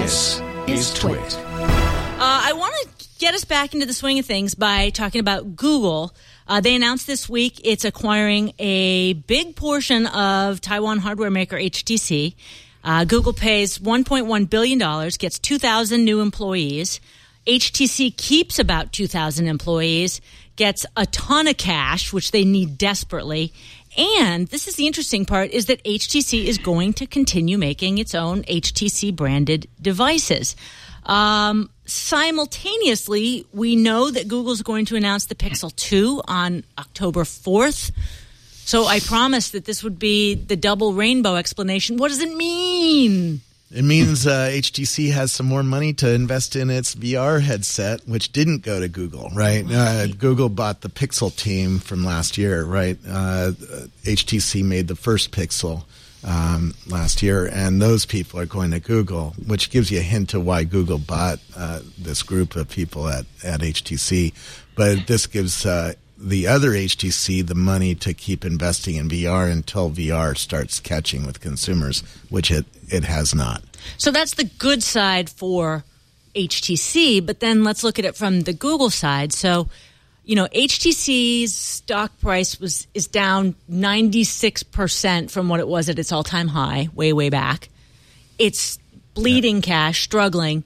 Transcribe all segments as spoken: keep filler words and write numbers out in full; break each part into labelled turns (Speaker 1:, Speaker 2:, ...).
Speaker 1: This is Twit.
Speaker 2: Uh, I want to get us back into the swing of things by talking about Google. Uh, they announced this week it's acquiring a big portion of Taiwan hardware maker H T C. Uh, Google pays one point one billion dollars, gets two thousand new employees. H T C keeps about two thousand employees, gets a ton of cash, which they need desperately. And this is the interesting part, is that H T C is going to continue making its own H T C-branded devices. Um, simultaneously, we know that Google's going to announce the Pixel two on October fourth. So I promised that this would be the double rainbow explanation. What does it mean?
Speaker 1: It means uh, H T C has some more money to invest in its V R headset, which didn't go to Google, right? Uh, Google bought the Pixel team from last year, right? Uh, H T C made the first Pixel um, last year, and those people are going to Google, which gives you a hint to why Google bought uh, this group of people at, at H T C. But this gives uh, the other H T C the money to keep investing in V R until V R starts catching with consumers, which it, it has not.
Speaker 2: So that's the good side for H T C, but then let's look at it from the Google side. So, you know, H T C's stock price was is down ninety-six percent from what it was at its all-time high, way, way back. It's bleeding yeah. cash, struggling.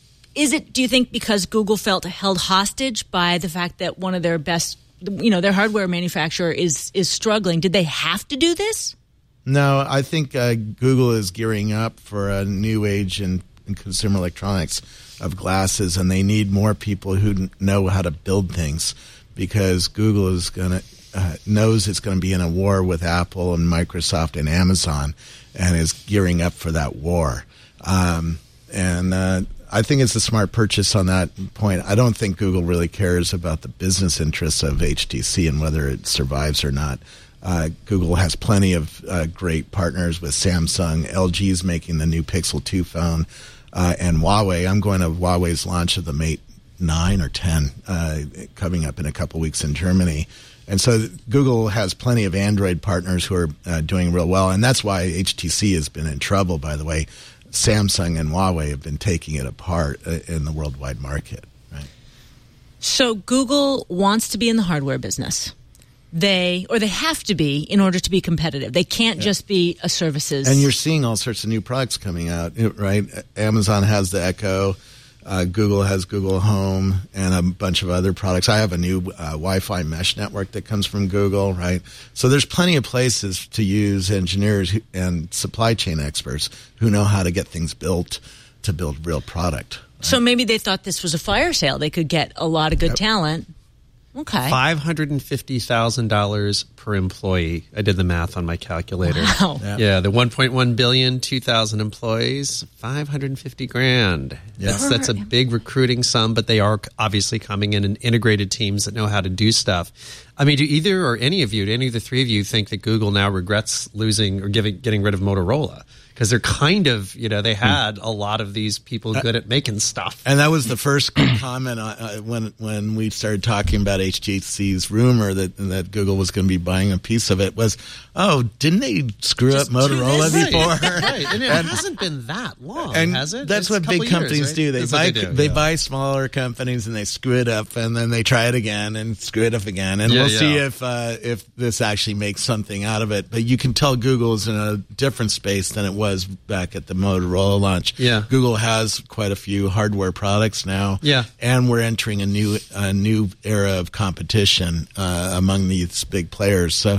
Speaker 2: Is it, do you think, because Google felt held hostage by the fact that one of their best, you know, their hardware manufacturer is is struggling? Did they have to do this?
Speaker 1: No, I think uh, Google is gearing up for a new age in, in consumer electronics of glasses, and they need more people who know how to build things, because Google is going to uh, knows it's going to be in a war with Apple and Microsoft and Amazon, and is gearing up for that war. Um, and uh, I think it's a smart purchase on that point. I don't think Google really cares about the business interests of H T C and whether it survives or not. Uh, Google has plenty of uh, great partners with Samsung. L G's making the new Pixel two phone, uh, and Huawei. I'm going to Huawei's launch of the Mate nine or ten uh, coming up in a couple weeks in Germany. And so Google has plenty of Android partners who are uh, doing real well, and that's why H T C has been in trouble, by the way. Samsung and Huawei have been taking it apart uh, in the worldwide market. Right?
Speaker 2: So Google wants to be in the hardware business. They, or they have to be in order to be competitive. They can't yeah. just be a services.
Speaker 1: And you're seeing all sorts of new products coming out, right? Amazon has the Echo, uh, Google has Google Home, and a bunch of other products. I have a new uh, Wi-Fi mesh network that comes from Google, right? So there's plenty of places to use engineers and supply chain experts who know how to get things built to build real product. Right?
Speaker 2: So maybe they thought this was a fire sale. They could get a lot of good yep. talent. Okay.
Speaker 3: five hundred fifty thousand dollars per employee. I did the math on my calculator.
Speaker 2: Wow.
Speaker 3: Yeah, yeah the one point one billion, two thousand employees, five hundred fifty grand. Yeah. That's, that's a big recruiting sum, but they are obviously coming in in integrated teams that know how to do stuff. I mean, do either or any of you, do any of the three of you think that Google now regrets losing or giving, getting rid of Motorola? Because they're kind of, you know, they had a lot of these people good at making stuff.
Speaker 1: And that was the first comment uh, when when we started talking about H T C's rumor that that Google was going to be buying a piece of it was, oh, didn't they screw Just up Motorola before?
Speaker 3: Right. right. And it and, hasn't been that long,
Speaker 1: and
Speaker 3: has it?
Speaker 1: That's
Speaker 3: it's
Speaker 1: what big companies
Speaker 3: years, right?
Speaker 1: do. They
Speaker 3: that's
Speaker 1: buy
Speaker 3: they, do,
Speaker 1: they
Speaker 3: yeah.
Speaker 1: buy smaller companies and they screw it up, and then they try it again and screw it up again. And
Speaker 3: yeah,
Speaker 1: we'll
Speaker 3: yeah.
Speaker 1: see if uh, if this actually makes something out of it. But you can tell Google's in a different space than it was back at the Motorola launch.
Speaker 3: Yeah.
Speaker 1: Google has quite a few hardware products now.
Speaker 3: Yeah.
Speaker 1: And we're entering a new a new era of competition uh, among these big players. So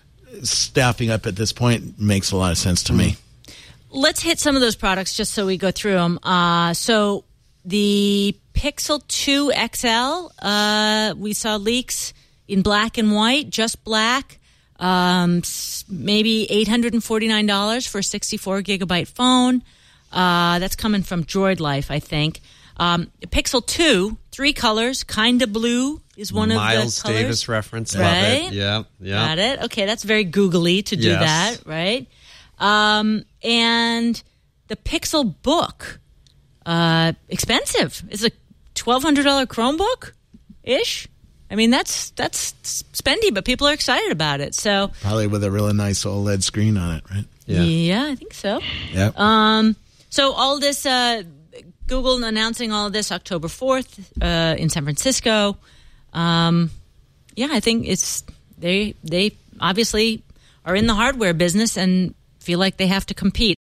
Speaker 1: staffing up at this point makes a lot of sense to mm. me.
Speaker 2: Let's hit some of those products just so we go through them. Uh, so the Pixel two X L, uh, we saw leaks in black and white, just black. Um, maybe eight hundred forty-nine dollars for a sixty-four gigabyte phone. Uh, that's coming from Droid Life, I think. Um, Pixel two, three colors, kinda blue is one
Speaker 3: Miles
Speaker 2: of the colors.
Speaker 3: Miles Davis reference,
Speaker 2: right?
Speaker 3: love it. Yeah, yeah.
Speaker 2: Got it. Okay, that's very googly to do
Speaker 3: yes.
Speaker 2: that, right? Um, and the Pixel Book, uh, expensive. It's a twelve hundred dollars Chromebook-ish. I mean, that's that's spendy, but people are excited about it. So
Speaker 1: probably with a really nice OLED screen on it, right?
Speaker 2: Yeah, yeah I think so.
Speaker 1: Yeah.
Speaker 2: Um, So all this, uh, Google announcing all of this October fourth uh, in San Francisco. Um, yeah, I think it's they they obviously are in the hardware business and feel like they have to compete.